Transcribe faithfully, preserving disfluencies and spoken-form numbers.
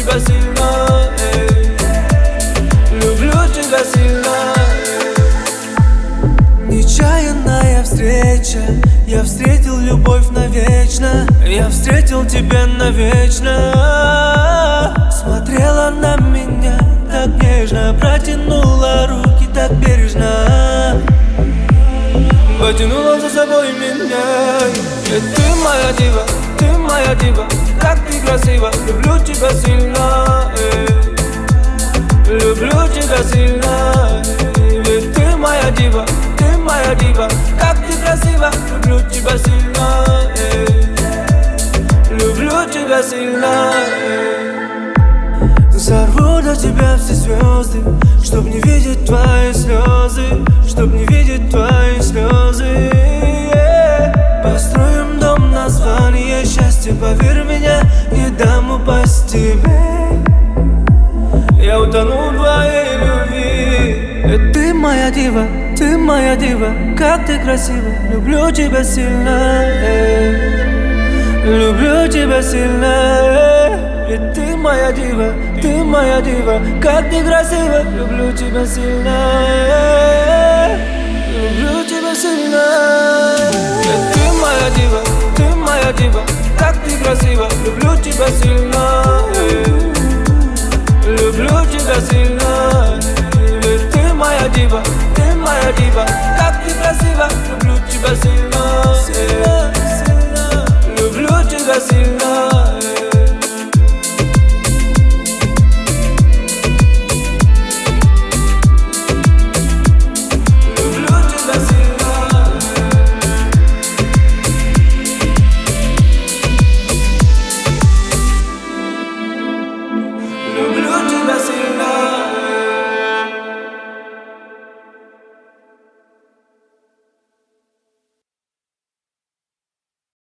тебя сильно, эй. Люблю тебя сильно, эй. Нечаянная встреча, я встретил любовь навечно, я встретил тебя навечно. Смотрела на меня так нежно, протянула руки так бережно, потянула за собой меня. И ты моя дива, ты моя дива, как ты красива. Люблю тебя сильно, эй. Люблю тебя сильно, эй. Ведь ты моя дива, ты моя дива, как ты красива. Люблю тебя сильно, эй. Люблю тебя сильно, эй. Взорву для тебя все звезды, чтоб не видеть твои слезы, чтоб не видеть твои слезы. Построим дом, название счастья, поверь меня, не дам упасть тебе. Я утону в твоей любви. И ты моя дива, ты моя дива, как ты красива. Люблю тебя сильно, эй. Люблю тебя сильно, эй. Ведь ты моя дива, ты моя дива, как ты красива. Люблю тебя сильно, эй. Люблю тебя сильно. Ведь ты моя дива, ты моя дива, как ты красива. Люблю тебя сильно, эй. Люблю тебя сильно. Ведь ты моя дива, ты моя дива, как ты красива. Люблю тебя сильно.